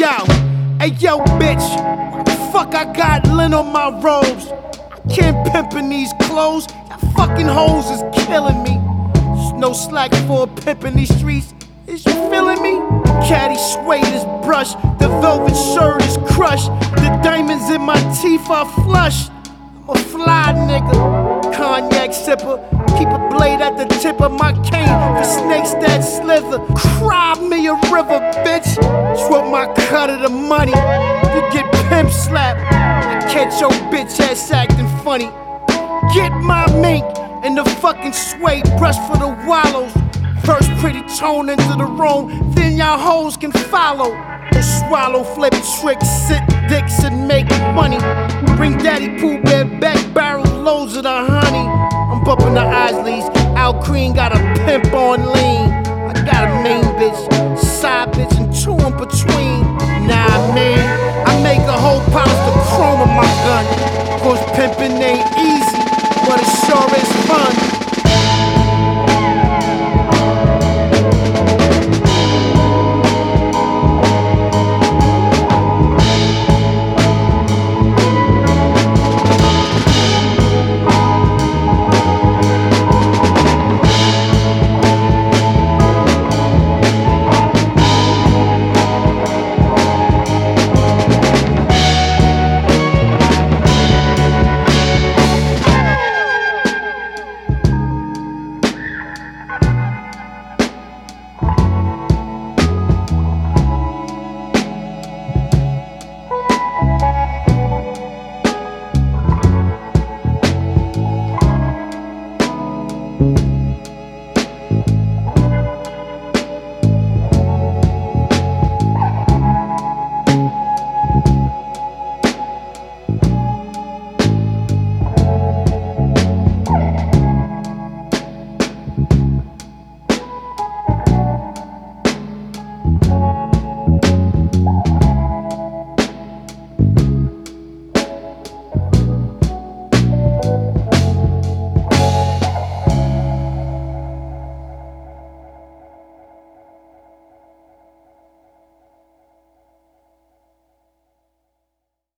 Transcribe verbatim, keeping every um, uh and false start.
Yo, hey yo, bitch. Fuck, I got lint on my robes. I can't pimp in these clothes. That fucking hoes is killing me. There's no slack for a pimp in these streets. Is you feeling me? Caddy suede is brushed. The velvet shirt is crushed. The diamonds in my teeth are flush. I'm a fly nigga, cognac sipper. Keep a blade at the tip of my cane for snakes that slither. Cry me a river, bitch. Swap my cut of the money. You get pimp slapped. I catch your bitch ass acting funny. Get my mink and the fucking suede brush for the wallows. First pretty tone into the room, then y'all hoes can follow. Swallow, flip tricks, sit dicks and make money. Bring Daddy Pooh Bear back, barrel loads of the honey. I'm bumping the Isleys, Al Green got a pimp on lean. I got a main bitch, side bitch, and two in between.